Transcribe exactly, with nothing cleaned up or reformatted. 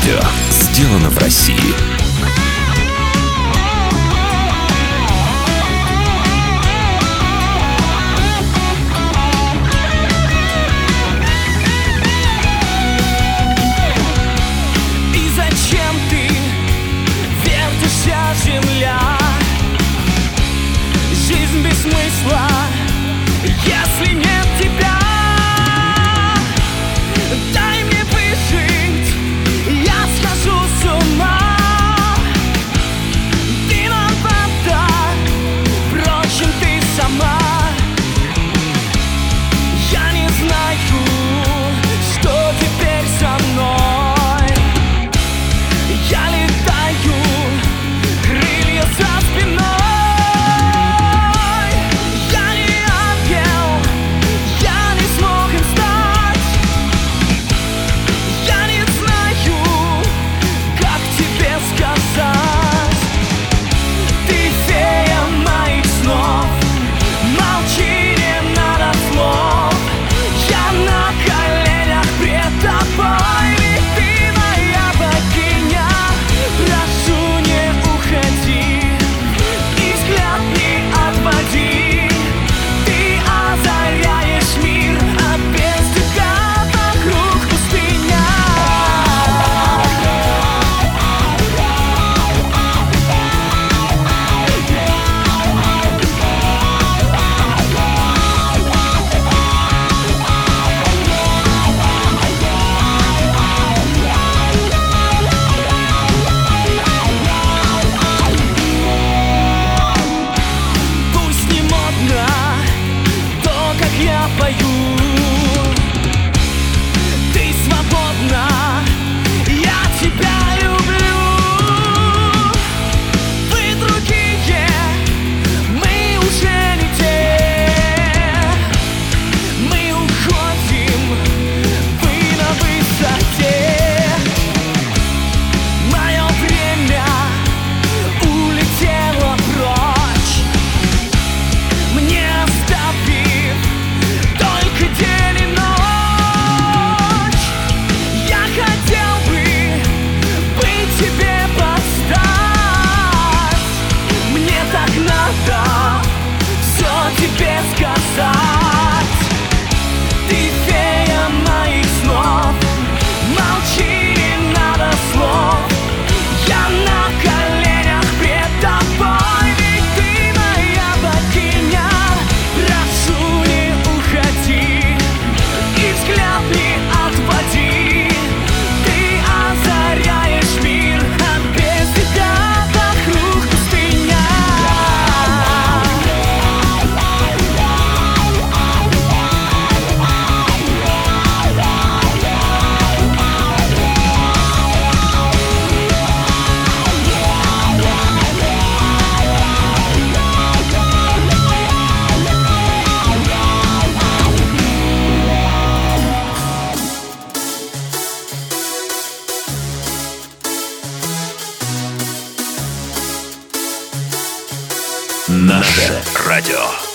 радио сделано в России. И зачем ты вертишься, земля? Жизнь без смысла, если нет тебя. Дай мне выжить, я схожу с ума. Виновата, впрочем, ты сама. Я не знаю, что теперь со мной. Я летаю, крылья за спиной. Я не ангел, я не смог им стать. Я не знаю, как тебе сказать. Ты фея моих снов, молчи, не надо слов. Я на коленях пред тобой, ведь ты моя богиня. Прошу, не уходи и взгляд не отводи. Ты озаряешь мир, а без тебя вокруг пустыня. Пусть не модно то, как я пою. Ты свободна, я тебя люблю. Вы другие, мы уже не те. Мы уходим, вы на высоте. Мое время улетело прочь, мне оставив только день и ночь. Я хотел бы быть тебе под стать. Мне так надо все тебе сказать. Ты фея моих снов, молчи, не надо слов. Я на коленях пред тобой, ведь ты моя богиня. Прошу, не уходи и взгляд не отводи. Ты озаряешь мир, а без тебя вокруг пустыня. Наше радио.